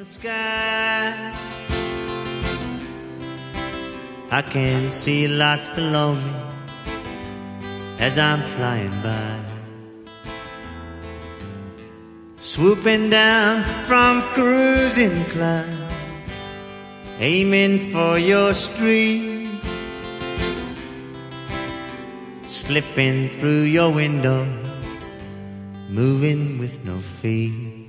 the sky. I can see lots below me as I'm flying by, swooping down from cruising clouds, aiming for your street, slipping through your window, moving with no feet.